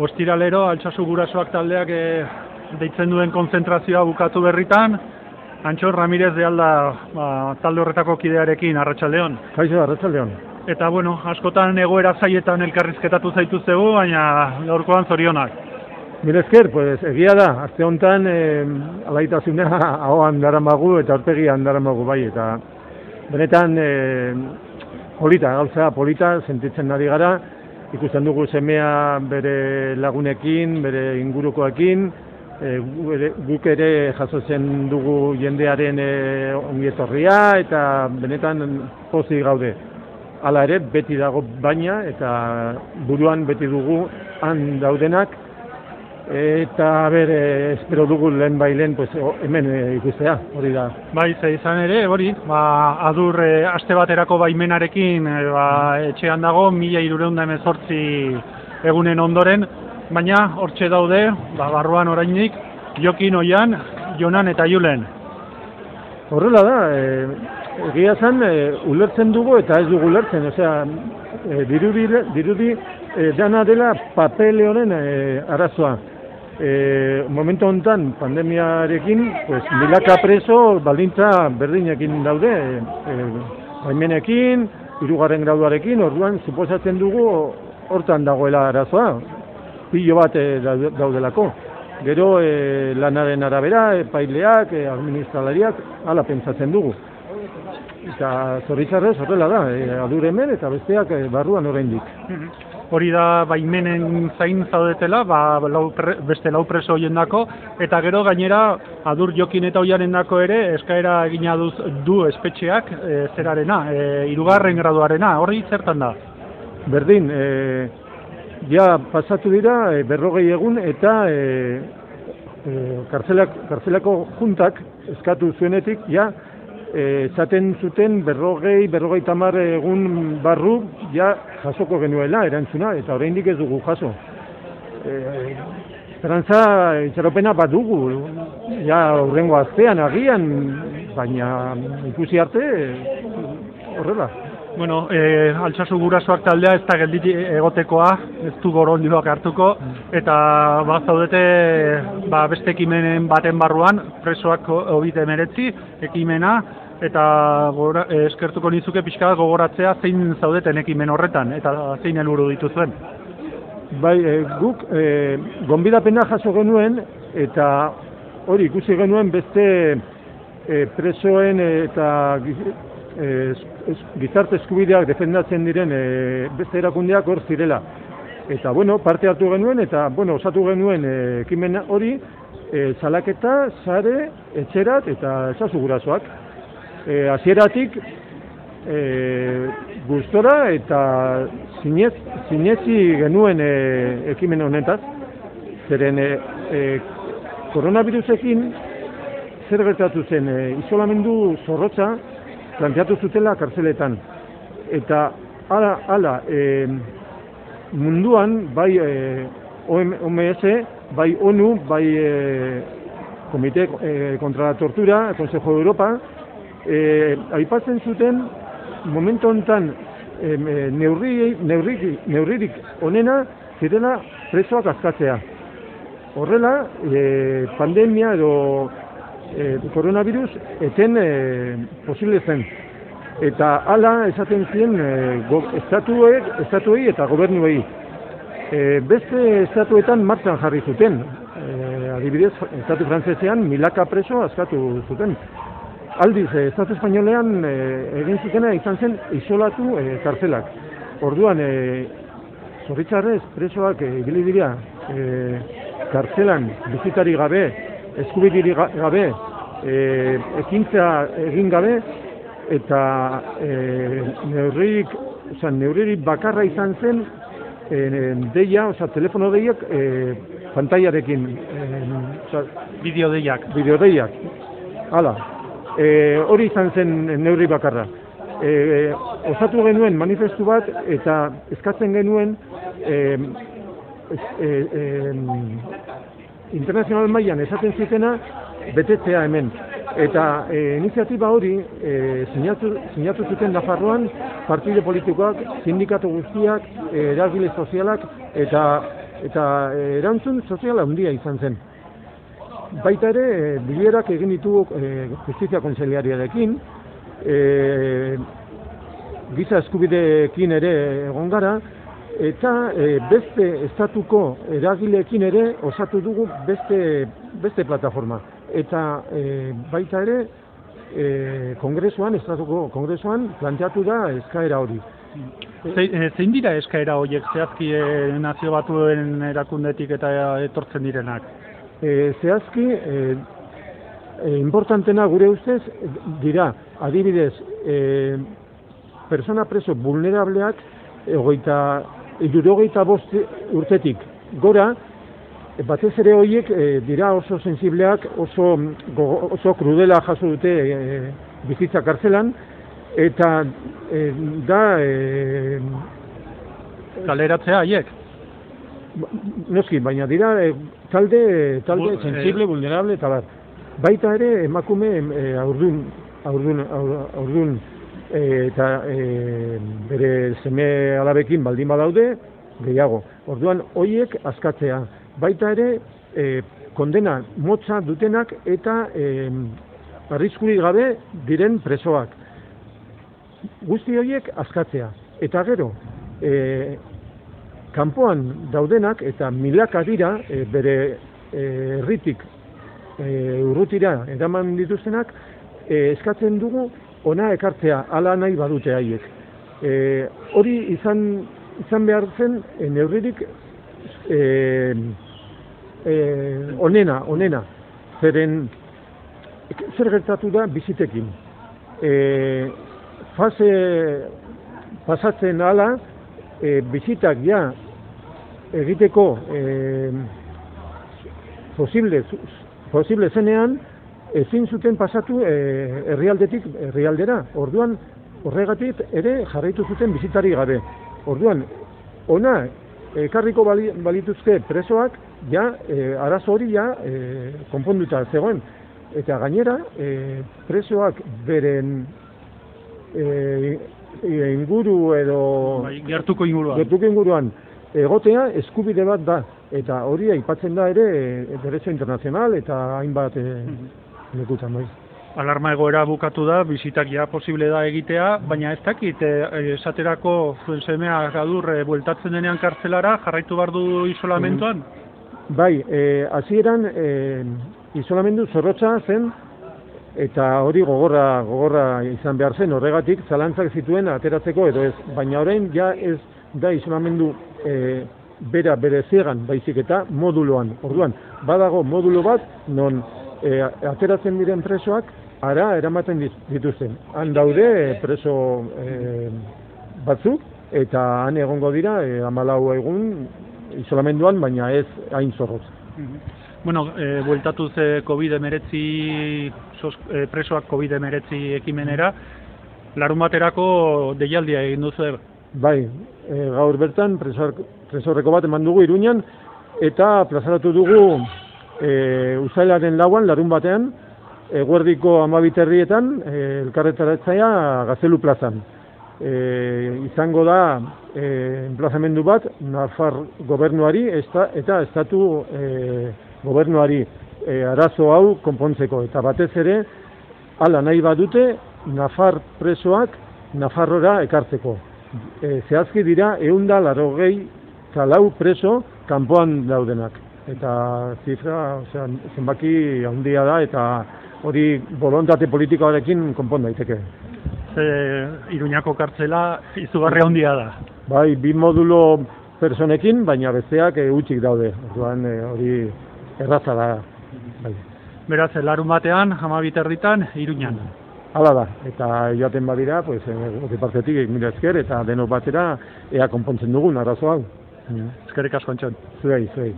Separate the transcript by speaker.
Speaker 1: Ostiralero Altsasu Gurasoak taldeak deitzen duen konzentrazioa bukatu berritan, Antxor Ramirez de Alda talde horretako kidearekin, arratsaldeon.
Speaker 2: Kaixo, arratsaldeon.
Speaker 1: Eta bueno, askotan egoera zaietan elkarrizketatu zaituztegu, baina gaurkoan zorionak.
Speaker 2: Mila esker, pues egia da, aste honetan alaitasuna ahoan daramagu eta aurpegian daramagu bai, eta benetan polita sentitzen ari gara, ikusten dugu semea bere lagunekin, bere ingurukoekin, guk ere jasotzen dugu jendearen ongietorria eta benetan pozik gaude. Hala ere, beti dago baina eta buruan beti dugu han daudenak eta espero dugu lehen pues, hemen ikustea, hori da.
Speaker 1: Bai, ze izan ere, hori, adur aste baterako baimenarekin etxean dago 1318 egunen ondoren, baina hortxe daude, barruan oraindik, Jokin, Oian, Jonan eta Julen.
Speaker 2: Horrela da, egia zan, ulertzen dugu eta ez dugu ulertzen, osea, dirudi dana dela papel honen arazoa. Momentu honetan, pandemiarekin, pues, milaka preso baldintza berdinekin daude, baimenekin, 3. graduarekin, orduan, suposatzen dugu hortan dagoela arazoa, pilo bat daudelako. Gero lanaren arabera, epaileak, administralariak, hala pentsatzen dugu. Eta zorritzarrez horrela da, adur hemen eta besteak barruan oraindik.
Speaker 1: Hori da baimenen zain zaudetela, beste 4 preso hoiendako, eta gero gainera adur Jokin eta Oianendako ere eskaera egina du espetxeak zerarena, 3. graduarena, hori zertan da?
Speaker 2: Berdin, ja pasatu dira 40 egun eta kartzelako juntak eskatu zuenetik ja esaten zuten 40-50 egun barru ja jasoko genuela erantzuna eta oraindik ez dugu jaso. Esperantza itxaropena bat dugu, ja hurrengo astean agian, baina ikusi arte horrela.
Speaker 1: Bueno, Altsasu Gurasoak taldea ez da geldi egotekoa, ez du gorondiloak hartuko, eta zaudete beste ekimenen baten barruan, presoak COVID-19 ekimena, eta eskertuko nizuke pixka bat gogoratzea zein zaudeten ekimen horretan, eta zein helburu dituzuen.
Speaker 2: Bai, guk gonbidapena jaso genuen, eta hori ikusi genuen beste presoen eta gizarte eskubideak defendatzen diren beste erakundeak hor zirela. Eta bueno, parte hartu genuen eta osatu genuen ekimen hori salaketa, sare, etxerat eta Altsasu Gurasoak. Hasieratik gustora eta sinetsi genuen ekimen honetaz, zeren koronavirusekin zer gertatu zen, isolamendu zorrotza planteatu zutela kartzeletan. Eta hala, munduan, bai OMS, bai ONU, bai Komite kontra la Tortura, Consejo de Europa, aipatzen zuten momentu honetan neurririk onena zirela presoak askatzea. Horrela, pandemia edo koronavirus eten posible zen. Eta hala esaten ziren estatuei eta gobernuei. Beste estatuetan martxan jarri zuten. Adibidez, estatu frantsesean milaka preso askatu zuten. Aldiz, estatu espainolean egin zutena izan zen isolatu kartzelak. Orduan, zorritzarrez presoak ibili dira kartzelan bizitari gabe, eskubidiri gabe, ekintza egin gabe, eta neurririk bakarra izan zen deia, telefono deiak pantailarekin. Bideodeiak. Hala. Hori izan zen neurri bakarra. Osatu genuen manifestu bat eta eskatzen genuen internazional mailan esaten zutena betetzea hemen. Eta iniziatiba hori sinatu zuten Nafarroan partide politikoak, sindikatu guztiak, eragile sozialak eta eta erantzun soziala handia izan zen. Baita ere, bilerak egin ditugu Justizia Kontseilaриarekin, giza eskubideekin ere egon gara, eta beste estatuko eragileekin ere osatu dugu beste plataforma. Eta baita ere, estatuko kongresuan planteatu da eskaera hori.
Speaker 1: Zein dira eskaera horiek zehazki Nazio Batuen erakundetik eta etortzen direnak?
Speaker 2: Zehazki, importantena gure ustez dira, adibidez, persona preso vulnerableak 75 urtetik gora, batez ere horiek dira oso sensibleak, oso krudela jaso dute bizitza kartzelan, eta da...
Speaker 1: Kaleratzea haiek?
Speaker 2: Noski, baina dira talde sensible, vulnerable, eta bat. Baita ere emakume aurdun eta bere seme alabekin baldin badaude, gehiago. Orduan, horiek askatzea. Baita ere kondena motza dutenak eta arriskurik gabe diren presoak. Guzti horiek askatzea. Eta gero, kanpoan daudenak eta milaka dira bere herritik urrutira eraman dituztenak, eskatzen dugu ona ekartzea, hala nahi badute haiek. Hori izan behar zen neurririk onena. Zeren, zer gertatu da bizitekin. Fase pasatzen hala, bizitak ja egiteko posible zenean, ezin zuten pasatu herrialdetik herrialdera. Orduan, horregatik ere jarraitu zuten bizitari gabe. Orduan, ona ekarriko balituzke presoak, ja, arazo hori ja konponduta zegoen. Eta gainera, presoak beren inguru edo...
Speaker 1: Gertuko
Speaker 2: inguruan egotea eskubide bat da. Eta hori aipatzen da ere Derecho Internacional eta hainbat lekutan bai.
Speaker 1: Alarma egoera bukatu da, bizitak ja posible da egitea, baina ez dakit, esaterako zuen semea gadur bueltatzen denean kartzelara, jarraitu behar du isolamentuan?
Speaker 2: Bai, hasieran isolamendu zorrotza zen, eta hori gogorra izan behar zen, horregatik zalantzak zituen ateratzeko edo ez, baina orain ja ez da isolamendu bere ziegan baizik eta moduloan. Orduan, badago modulo bat, non ateratzen diren presoak, ara eramaten dituzten. Han daude preso batzuk, eta han egongo dira 14 egun isolamenduan, baina ez hain zorrotz.
Speaker 1: Bueno, bueltatuz COVID-19 presoak COVID-19 ekimenera, larun baterako deialdia egin duzu.
Speaker 2: Bai, gaur bertan presorreko bat eman dugu Iruñan, eta plazaratu dugu Uztailaren 4 larun batean, eguerdiko 12 elkarretaratzea Gaztelu plazan. Izango da enplazamendu bat Nafar gobernuari eta estatu gobernuari arazo hau konpontzeko. Eta batez ere, hala nahi badute, Nafar presoak Nafarrora ekartzeko. Zehazki dira 184 preso kanpoan daudenak. Eta zifra, zenbaki handia da, eta hori bolontate politikoarekin konpon daiteke.
Speaker 1: Iruñako kartzela izugarri handia da.
Speaker 2: Bai, 2 modulo personekin, baina besteak hutsik daude. Orduan hori erraza da. Bai.
Speaker 1: Beraz, larun batean, 12:00 Iruñan.
Speaker 2: Hala da, eta joaten badira, pues, partetik mila esker, eta denok batera ea konpontzen dugun arazo hau.
Speaker 1: Eskerrik asko, Antxon.
Speaker 2: Zuei.